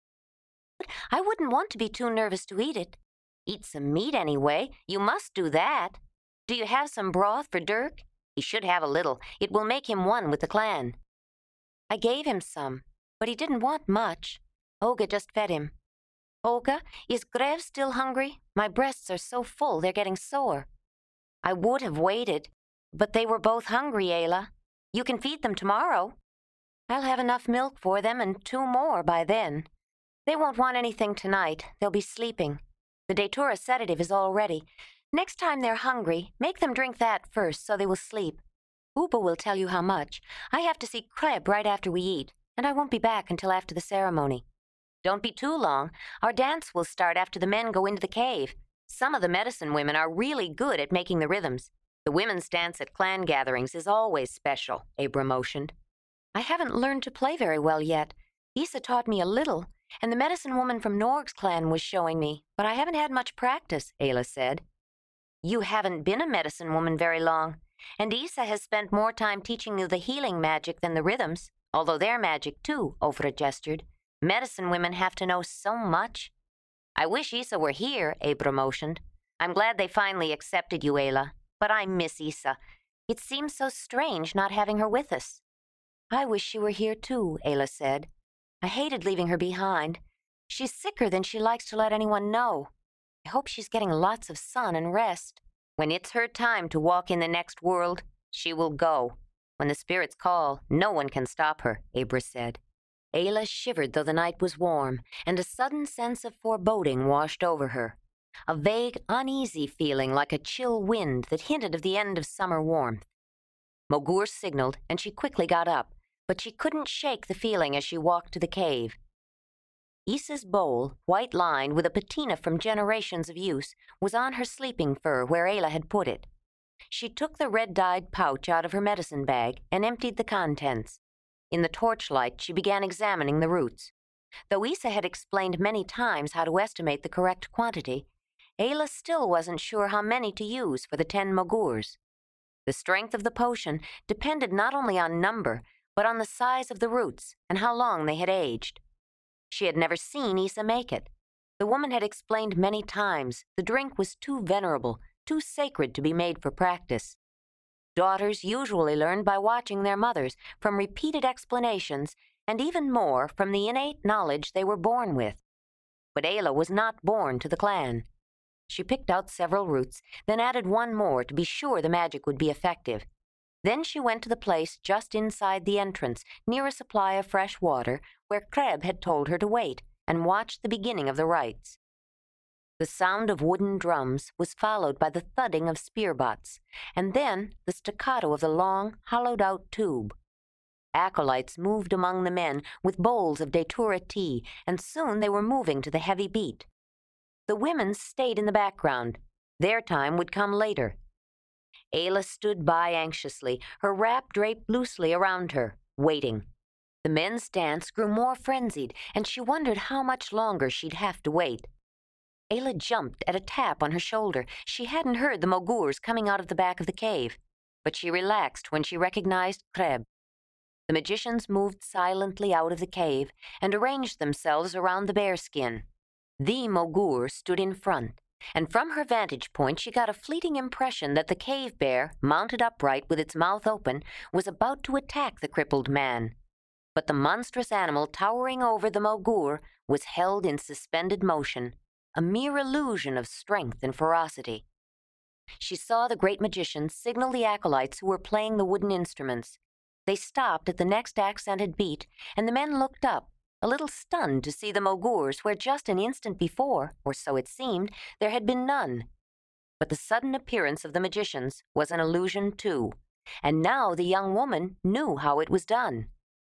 "But I wouldn't want to be too nervous to eat it." "Eat some meat anyway. You must do that. Do you have some broth for Dirk? He should have a little. It will make him one with the clan." "I gave him some, but he didn't want much. Olga just fed him." "Olga, is Grev still hungry? My breasts are so full they're getting sore." "I would have waited, but they were both hungry, Ayla. You can feed them tomorrow." "I'll have enough milk for them and 2 more by then. They won't want anything tonight. They'll be sleeping. The Datura sedative is all ready. Next time they're hungry, make them drink that first so they will sleep. Uba will tell you how much. I have to see Kreb right after we eat, and I won't be back until after the ceremony." "Don't be too long. Our dance will start after the men go into the cave. Some of the medicine women are really good at making the rhythms. The women's dance at clan gatherings is always special," Abra motioned. "I haven't learned to play very well yet. Isa taught me a little, and the medicine woman from Norg's clan was showing me, but I haven't had much practice," Ayla said. "You haven't been a medicine woman very long, and Isa has spent more time teaching you the healing magic than the rhythms, although they're magic too," Ofra gestured. "Medicine women have to know so much." "I wish Isa were here," Abra motioned. "I'm glad they finally accepted you, Ayla, but I miss Isa. It seems so strange not having her with us." "I wish she were here too," Ayla said. "I hated leaving her behind. She's sicker than she likes to let anyone know. I hope she's getting lots of sun and rest." "When it's her time to walk in the next world, she will go. When the spirits call, no one can stop her," Abra said. Ayla shivered though the night was warm, and a sudden sense of foreboding washed over her. A vague, uneasy feeling like a chill wind that hinted of the end of summer warmth. Mogur signaled, and she quickly got up, but she couldn't shake the feeling as she walked to the cave. Isa's bowl, white-lined with a patina from generations of use, was on her sleeping fur where Ayla had put it. She took the red-dyed pouch out of her medicine bag and emptied the contents. In the torchlight, she began examining the roots. Though Isa had explained many times how to estimate the correct quantity, Ayla still wasn't sure how many to use for the 10 Mogurs. The strength of the potion depended not only on number, but on the size of the roots and how long they had aged. She had never seen Isa make it. The woman had explained many times the drink was too venerable, too sacred to be made for practice. Daughters usually learned by watching their mothers, from repeated explanations, and even more from the innate knowledge they were born with. But Ayla was not born to the clan. She picked out several roots, then added 1 more to be sure the magic would be effective. Then she went to the place just inside the entrance, near a supply of fresh water, where Kreb had told her to wait, and watched the beginning of the rites. The sound of wooden drums was followed by the thudding of spear butts, and then the staccato of the long, hollowed-out tube. Acolytes moved among the men with bowls of Datura tea, and soon they were moving to the heavy beat. The women stayed in the background. Their time would come later. Ayla stood by anxiously, her wrap draped loosely around her, waiting. The men's dance grew more frenzied, and she wondered how much longer she'd have to wait. Ayla jumped at a tap on her shoulder. She hadn't heard the Mogurs coming out of the back of the cave, but she relaxed when she recognized Kreb. The magicians moved silently out of the cave and arranged themselves around the bearskin. The Mogur stood in front, and from her vantage point she got a fleeting impression that the cave bear, mounted upright with its mouth open, was about to attack the crippled man. But the monstrous animal towering over the Mogur was held in suspended motion, a mere illusion of strength and ferocity. She saw the great magician signal the acolytes who were playing the wooden instruments. They stopped at the next accented beat, and the men looked up, a little stunned to see the Mogurs where just an instant before, or so it seemed, there had been none. But the sudden appearance of the magicians was an illusion too, and now the young woman knew how it was done.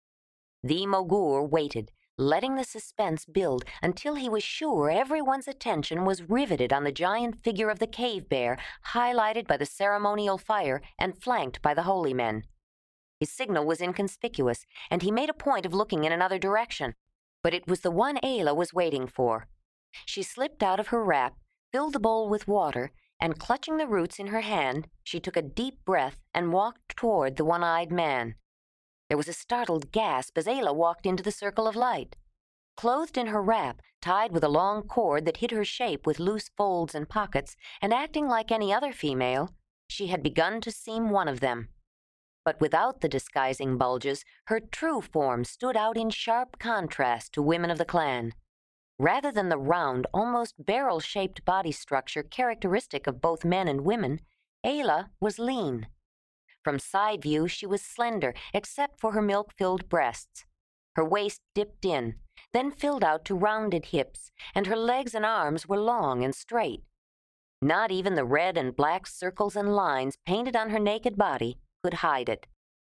The Mogur waited, letting the suspense build until he was sure everyone's attention was riveted on the giant figure of the cave bear, highlighted by the ceremonial fire and flanked by the holy men. His signal was inconspicuous, and he made a point of looking in another direction. But it was the one Ayla was waiting for. She slipped out of her wrap, filled the bowl with water, and clutching the roots in her hand, she took a deep breath and walked toward the one-eyed man. There was a startled gasp as Ayla walked into the circle of light. Clothed in her wrap, tied with a long cord that hid her shape with loose folds and pockets, and acting like any other female, she had begun to seem one of them. But without the disguising bulges, her true form stood out in sharp contrast to women of the clan. Rather than the round, almost barrel-shaped body structure characteristic of both men and women, Ayla was lean. From side view, she was slender, except for her milk-filled breasts. Her waist dipped in, then filled out to rounded hips, and her legs and arms were long and straight. Not even the red and black circles and lines painted on her naked body could hide it.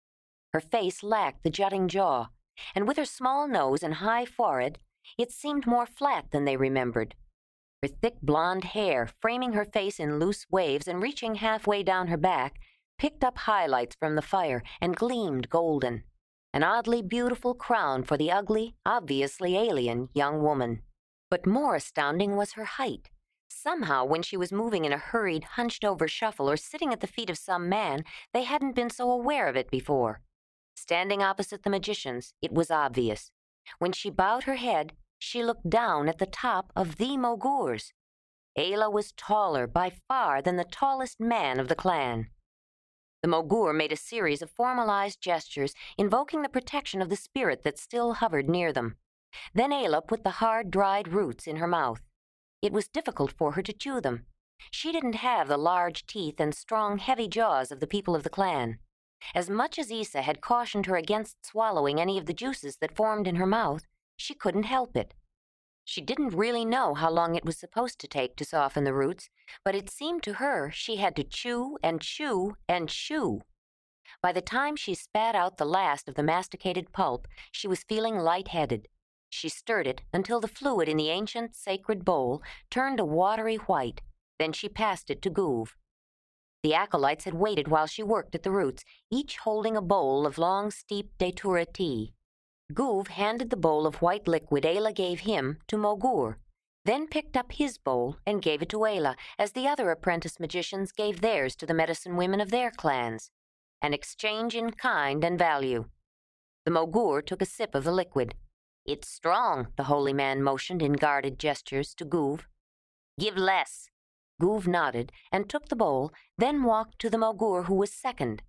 Her face lacked the jutting jaw, and with her small nose and high forehead, it seemed more flat than they remembered. Her thick blonde hair, framing her face in loose waves and reaching halfway down her back, picked up highlights from the fire and gleamed golden. An oddly beautiful crown for the ugly, obviously alien young woman. But more astounding was her height. Somehow, when she was moving in a hurried, hunched-over shuffle or sitting at the feet of some man, they hadn't been so aware of it before. Standing opposite the magicians, it was obvious. When she bowed her head, she looked down at the top of the Mogurs. Ayla was taller by far than the tallest man of the clan. The Mogur made a series of formalized gestures, invoking the protection of the spirit that still hovered near them. Then Ayla put the hard, dried roots in her mouth. It was difficult for her to chew them. She didn't have the large teeth and strong, heavy jaws of the people of the clan. As much as Isa had cautioned her against swallowing any of the juices that formed in her mouth, she couldn't help it. She didn't really know how long it was supposed to take to soften the roots, but it seemed to her she had to chew and chew and chew. By the time she spat out the last of the masticated pulp, she was feeling lightheaded. She stirred it until the fluid in the ancient sacred bowl turned a watery white. Then she passed it to Guv. The acolytes had waited while she worked at the roots, each holding a bowl of long, steep datura tea. Guv handed the bowl of white liquid Ayla gave him to Mogur, then picked up his bowl and gave it to Ayla, as the other apprentice magicians gave theirs to the medicine women of their clans. An exchange in kind and value. The Mogur took a sip of the liquid. "It's strong," the holy man motioned in guarded gestures to Guv. "Give less." Guv nodded and took the bowl, then walked to the Mogur who was second.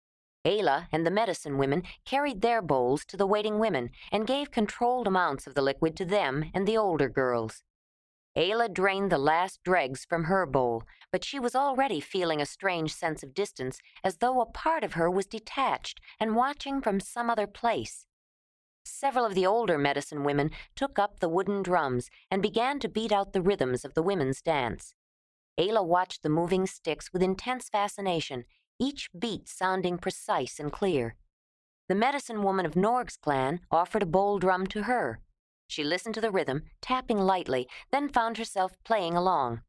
Ayla and the medicine women carried their bowls to the waiting women and gave controlled amounts of the liquid to them and the older girls. Ayla drained the last dregs from her bowl, but she was already feeling a strange sense of distance, as though a part of her was detached and watching from some other place. Several of the older medicine women took up the wooden drums and began to beat out the rhythms of the women's dance. Ayla watched the moving sticks with intense fascination, each beat sounding precise and clear. The medicine woman of Norg's clan offered a bowl drum to her. She listened to the rhythm, tapping lightly, then found herself playing along.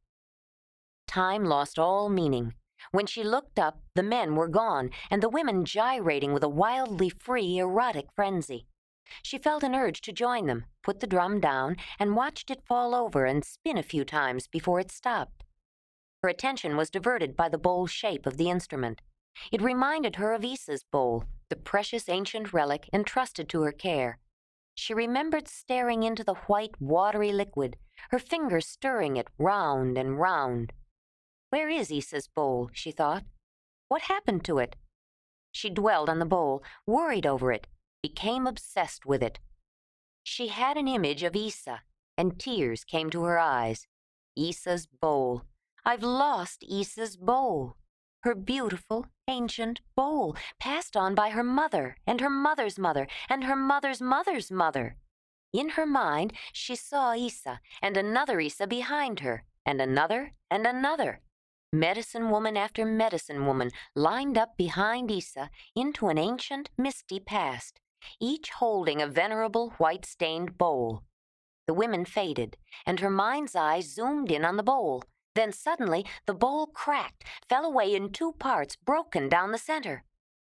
Time lost all meaning. When she looked up, the men were gone, and the women gyrating with a wildly free, erotic frenzy. She felt an urge to join them, put the drum down, and watched it fall over and spin a few times before it stopped. Her attention was diverted by the bowl shape of the instrument. It reminded her of Issa's bowl, the precious ancient relic entrusted to her care. She remembered staring into the white, watery liquid, her fingers stirring it round and round. Where is Issa's bowl, she thought. What happened to it? She dwelled on the bowl, worried over it, became obsessed with it. She had an image of Issa, and tears came to her eyes. Issa's bowl. I've lost Issa's bowl. Her beautiful, ancient bowl, passed on by her mother, and her mother's mother, and her mother's mother's mother. In her mind, she saw Issa, and another Issa behind her, and another, and another. Medicine woman after medicine woman lined up behind Issa into an ancient, misty past, each holding a venerable, white-stained bowl. The women faded, and her mind's eye zoomed in on the bowl. Then suddenly the bowl cracked, fell away in two parts, broken down the center.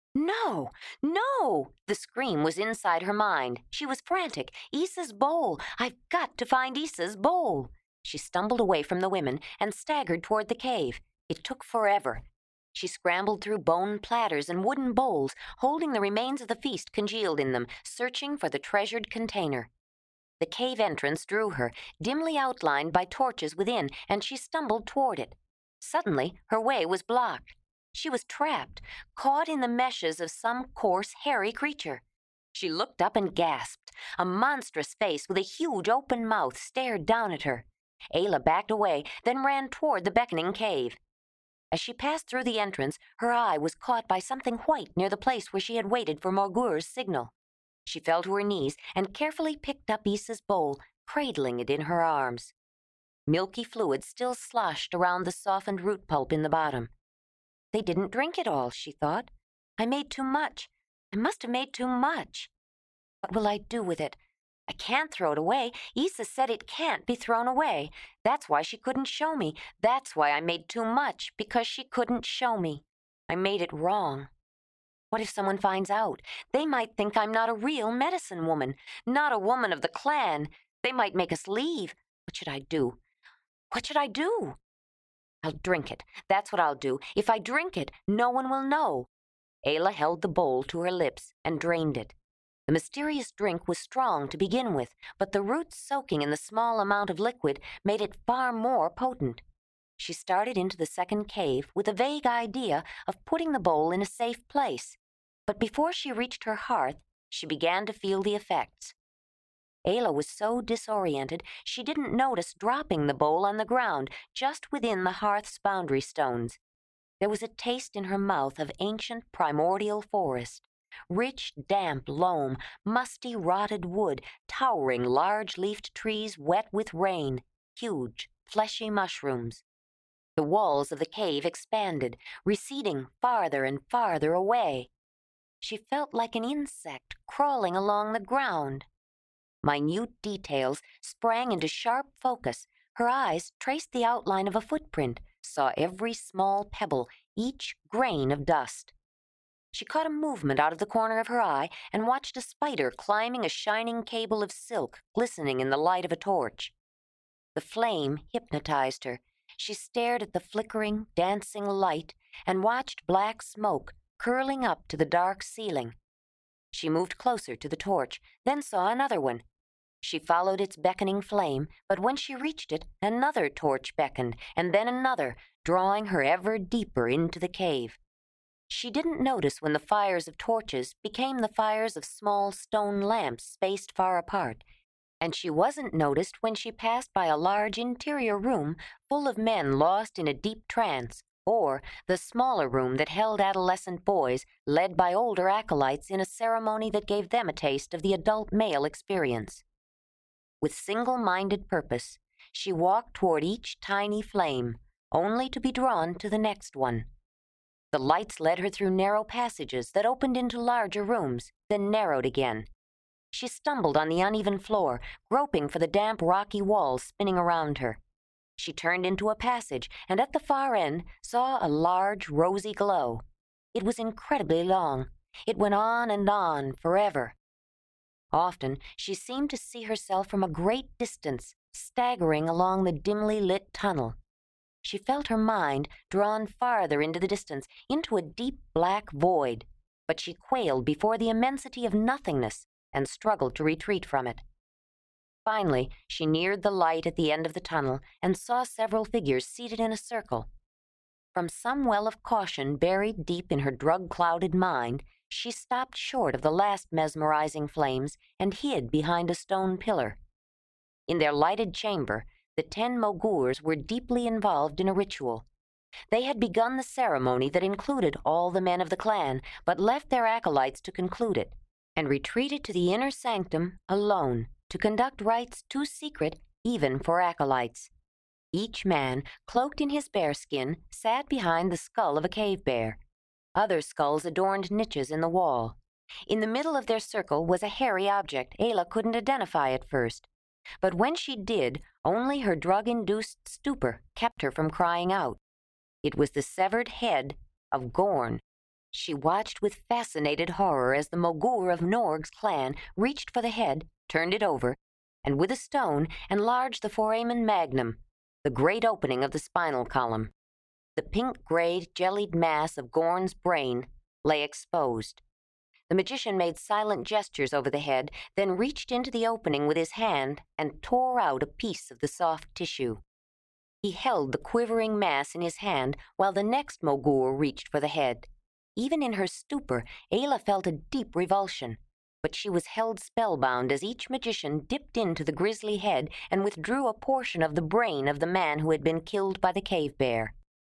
No, no! The scream was inside her mind. She was frantic. Issa's bowl! I've got to find Issa's bowl! She stumbled away from the women and staggered toward the cave. It took forever. She scrambled through bone platters and wooden bowls, holding the remains of the feast congealed in them, searching for the treasured container. The cave entrance drew her, dimly outlined by torches within, and she stumbled toward it. Suddenly, her way was blocked. She was trapped, caught in the meshes of some coarse, hairy creature. She looked up and gasped. A monstrous face with a huge open mouth stared down at her. Ayla backed away, then ran toward the beckoning cave. As she passed through the entrance, her eye was caught by something white near the place where she had waited for Morgur's signal. She fell to her knees and carefully picked up Issa's bowl, cradling it in her arms. Milky fluid still sloshed around the softened root pulp in the bottom. They didn't drink it all, she thought. I made too much. I must have made too much. What will I do with it? I can't throw it away. Issa said it can't be thrown away. That's why she couldn't show me. That's why I made too much, because she couldn't show me. I made it wrong. What if someone finds out? They might think I'm not a real medicine woman, not a woman of the clan. They might make us leave. What should I do? What should I do? I'll drink it. That's what I'll do. If I drink it, no one will know. Ayla held the bowl to her lips and drained it. The mysterious drink was strong to begin with, but the roots soaking in the small amount of liquid made it far more potent. She started into the second cave with a vague idea of putting the bowl in a safe place. But before she reached her hearth, she began to feel the effects. Ayla was so disoriented she didn't notice dropping the bowl on the ground just within the hearth's boundary stones. There was a taste in her mouth of ancient primordial forest. Rich, damp loam, musty, rotted wood, towering large-leafed trees wet with rain, huge, fleshy mushrooms. The walls of the cave expanded, receding farther and farther away. She felt like an insect crawling along the ground. Minute details sprang into sharp focus. Her eyes traced the outline of a footprint, saw every small pebble, each grain of dust. She caught a movement out of the corner of her eye and watched a spider climbing a shining cable of silk glistening in the light of a torch. The flame hypnotized her. She stared at the flickering, dancing light and watched black smoke curling up to the dark ceiling. She moved closer to the torch, then saw another one. She followed its beckoning flame, but when she reached it, another torch beckoned, and then another, drawing her ever deeper into the cave. She didn't notice when the fires of torches became the fires of small stone lamps spaced far apart, and she wasn't noticed when she passed by a large interior room full of men lost in a deep trance, or the smaller room that held adolescent boys led by older acolytes in a ceremony that gave them a taste of the adult male experience. With single-minded purpose, she walked toward each tiny flame, only to be drawn to the next one. The lights led her through narrow passages that opened into larger rooms, then narrowed again. She stumbled on the uneven floor, groping for the damp, rocky walls spinning around her. She turned into a passage, and at the far end saw a large, rosy glow. It was incredibly long. It went on, forever. Often she seemed to see herself from a great distance, staggering along the dimly lit tunnel. she felt her mind drawn farther into the distance, into a deep black void, but she quailed before the immensity of nothingness and struggled to retreat from it. Finally, she neared the light at the end of the tunnel and saw several figures seated in a circle. From some well of caution buried deep in her drug-clouded mind, she stopped short of the last mesmerizing flames and hid behind a stone pillar. In their lighted chamber, the 10 Mogours were deeply involved in a ritual. They had begun the ceremony that included all the men of the clan, but left their acolytes to conclude it, and retreated to the inner sanctum alone to conduct rites too secret even for acolytes. Each man, cloaked in his bearskin, sat behind the skull of a cave bear. Other skulls adorned niches in the wall. In the middle of their circle was a hairy object. Ayla couldn't identify at first. But when she did, only her drug-induced stupor kept her from crying out. It was the severed head of Gorn. She watched with fascinated horror as the Mogour of Norg's clan reached for the head, turned it over, and with a stone enlarged the foramen magnum, the great opening of the spinal column. The pink-grayed, jellied mass of Gorn's brain lay exposed. The magician made silent gestures over the head, then reached into the opening with his hand and tore out a piece of the soft tissue. He held the quivering mass in his hand while the next Mogour reached for the head. Even in her stupor, Ayla felt a deep revulsion, but she was held spellbound as each magician dipped into the grisly head and withdrew a portion of the brain of the man who had been killed by the cave bear.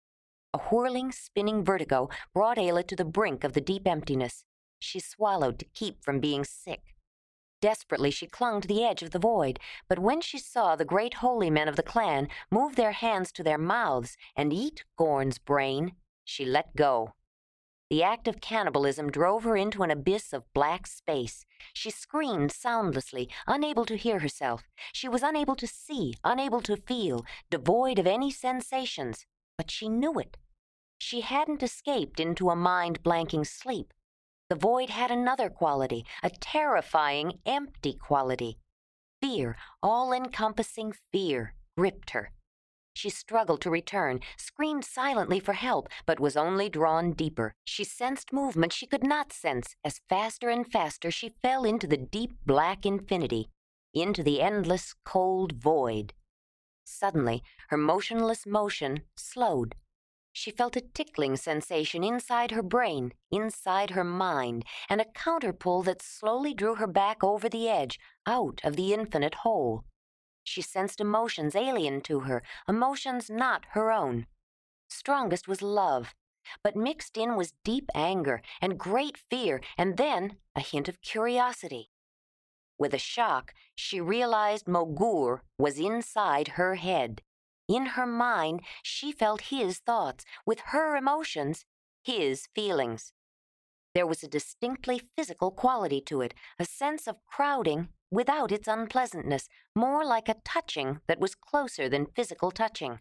A whirling, spinning vertigo brought Ayla to the brink of the deep emptiness. She swallowed to keep from being sick. Desperately, she clung to the edge of the void, but when she saw the great holy men of the clan move their hands to their mouths and eat Gorn's brain, she let go. The act of cannibalism drove her into an abyss of black space. She screamed soundlessly, unable to hear herself. She was unable to see, unable to feel, devoid of any sensations, but she knew it. She hadn't escaped into a mind-blanking sleep. The void had another quality, a terrifying, empty quality. Fear, all-encompassing fear, gripped her. She struggled to return, screamed silently for help, but was only drawn deeper. She sensed movement she could not sense, as faster and faster she fell into the deep black infinity, into the endless cold void. Suddenly, her motionless motion slowed. She felt a tickling sensation inside her brain, inside her mind, and a counterpull that slowly drew her back over the edge, out of the infinite hole. She sensed emotions alien to her, emotions not her own. Strongest was love, but mixed in was deep anger and great fear, and then a hint of curiosity. With a shock, she realized Mogour was inside her head. In her mind, she felt his thoughts, with her emotions, his feelings. There was a distinctly physical quality to it, a sense of crowding without its unpleasantness, more like a touching that was closer than physical touching.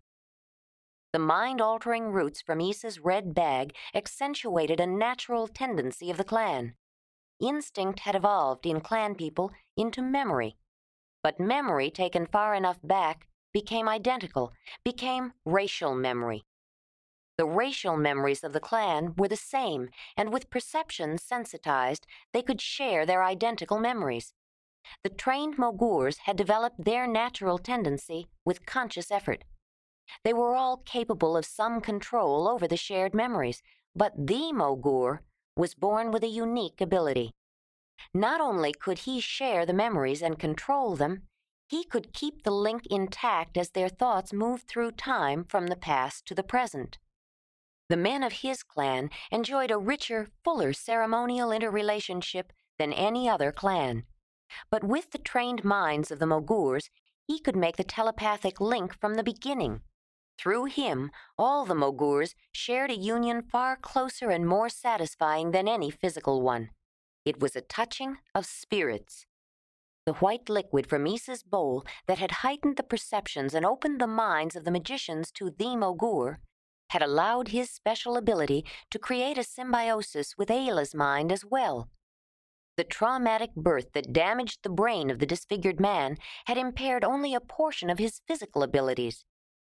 The mind-altering roots from Issa's red bag accentuated a natural tendency of the clan. Instinct had evolved in clan people into memory, but memory taken far enough back became identical, became racial memory. The racial memories of the clan were the same, and with perceptions sensitized, they could share their identical memories. The trained Mogours had developed their natural tendency with conscious effort. They were all capable of some control over the shared memories, but the Mogour was born with a unique ability. Not only could he share the memories and control them, he could keep the link intact as their thoughts moved through time from the past to the present. The men of his clan enjoyed a richer, fuller ceremonial interrelationship than any other clan. But with the trained minds of the Mogours, he could make the telepathic link from the beginning. Through him, all the Mogours shared a union far closer and more satisfying than any physical one. It was a touching of spirits. The white liquid from Issa's bowl that had heightened the perceptions and opened the minds of the magicians to the Mogour had allowed his special ability to create a symbiosis with Ayla's mind as well. The traumatic birth that damaged the brain of the disfigured man had impaired only a portion of his physical abilities.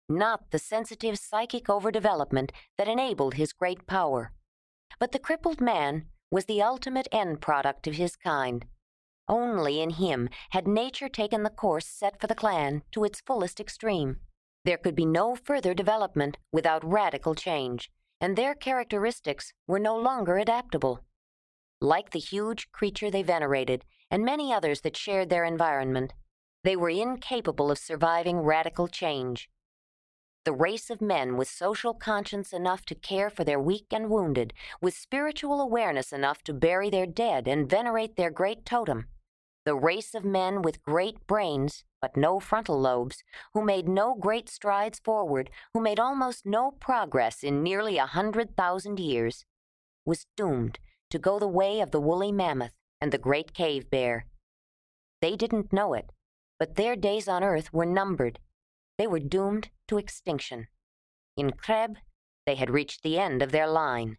not the sensitive psychic overdevelopment that enabled his great power. But the crippled man was the ultimate end product of his kind. Only in him had nature taken the course set for the clan to its fullest extreme. There could be no further development without radical change, and their characteristics were no longer adaptable. Like the huge creature they venerated, and many others that shared their environment, they were incapable of surviving radical change. The race of men with social conscience enough to care for their weak and wounded, with spiritual awareness enough to bury their dead and venerate their great totem. The race of men with great brains, but no frontal lobes, who made no great strides forward, who made almost no progress in nearly 100,000 years, was doomed to go the way of the woolly mammoth and the great cave bear. They didn't know it, but their days on earth were numbered. They were doomed to extinction. In Kreb, they had reached the end of their line.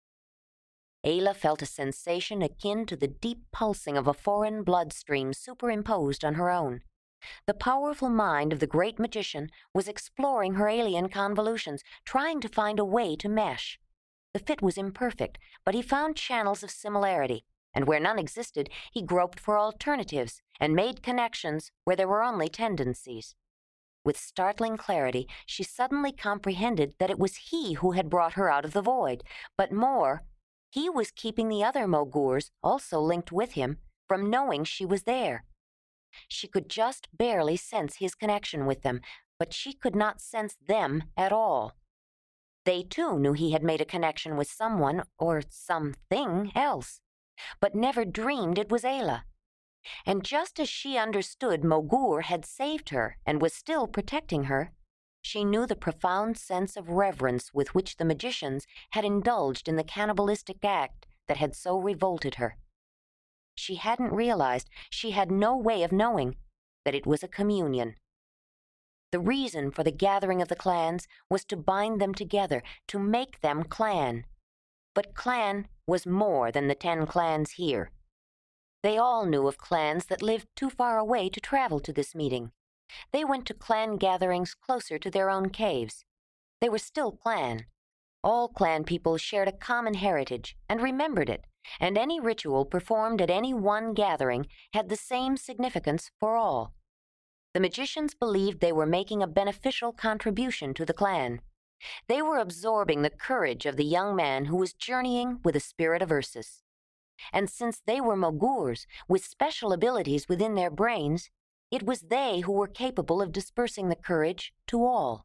Ayla felt a sensation akin to the deep pulsing of a foreign bloodstream superimposed on her own. The powerful mind of the great magician was exploring her alien convolutions, trying to find a way to mesh. The fit was imperfect, but he found channels of similarity, and where none existed, he groped for alternatives and made connections where there were only tendencies. With startling clarity, she suddenly comprehended that it was he who had brought her out of the void, but more, he was keeping the other Mogurs, also linked with him, from knowing she was there. She could just barely sense his connection with them, but she could not sense them at all. They too knew he had made a connection with someone or something else, but never dreamed it was Ayla. And just as she understood Mogur had saved her and was still protecting her, she knew the profound sense of reverence with which the magicians had indulged in the cannibalistic act that had so revolted her. She hadn't realized, she had no way of knowing, that it was a communion. The reason for the gathering of the clans was to bind them together, to make them clan. But clan was more than the 10 clans here. They all knew of clans that lived too far away to travel to this meeting. They went to clan gatherings closer to their own caves. They were still clan. All clan people shared a common heritage and remembered it, and any ritual performed at any one gathering had the same significance for all. The magicians believed they were making a beneficial contribution to the clan. They were absorbing the courage of the young man who was journeying with the spirit of Ursus. And since they were Mogurs with special abilities within their brains, it was they who were capable of dispersing the courage to all.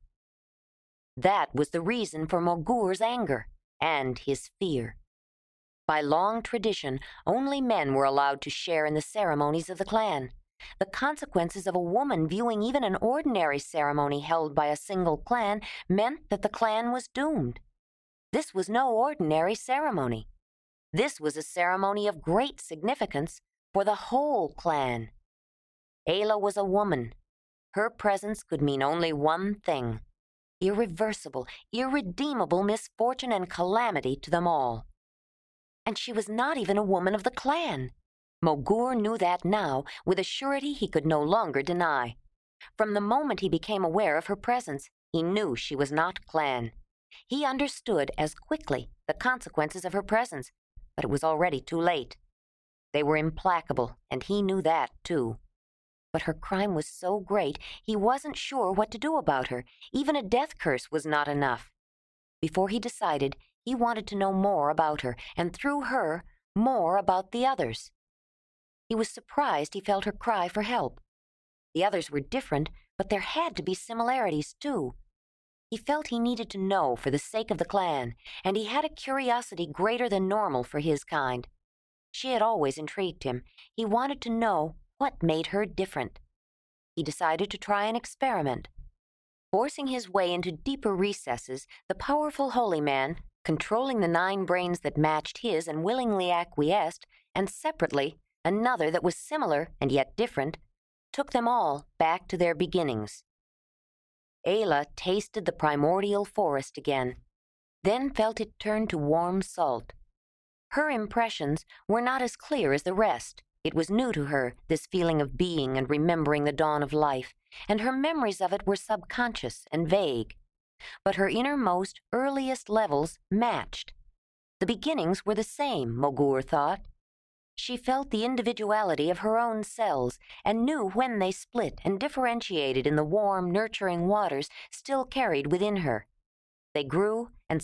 That was the reason for Mogur's anger and his fear. By long tradition, only men were allowed to share in the ceremonies of the clan. The consequences of a woman viewing even an ordinary ceremony held by a single clan meant that the clan was doomed. This was no ordinary ceremony. This was a ceremony of great significance for the whole clan. Ayla was a woman. Her presence could mean only one thing: irreversible, irredeemable misfortune and calamity to them all. And she was not even a woman of the clan. Mogur knew that now with a surety he could no longer deny. From the moment he became aware of her presence, he knew she was not clan. He understood as quickly the consequences of her presence, but it was already too late. They were implacable, and he knew that, too. But her crime was so great, he wasn't sure what to do about her. Even a death curse was not enough. Before he decided, he wanted to know more about her, and through her, more about the others. He was surprised he felt her cry for help. The others were different, but there had to be similarities, too. He felt he needed to know for the sake of the clan, and he had a curiosity greater than normal for his kind. She had always intrigued him. He wanted to know what made her different. He decided to try an experiment. Forcing his way into deeper recesses, the powerful holy man, controlling the 9 brains that matched his and willingly acquiesced, and separately, another that was similar and yet different, took them all back to their beginnings. Ayla tasted the primordial forest again, then felt it turn to warm salt. Her impressions were not as clear as the rest. It was new to her, this feeling of being and remembering the dawn of life. and her memories of it were subconscious and vague. But her innermost, earliest levels matched. The beginnings were the same, Mogur thought. She felt the individuality of her own cells and knew when they split and differentiated in the warm, nurturing waters still carried within her. They grew and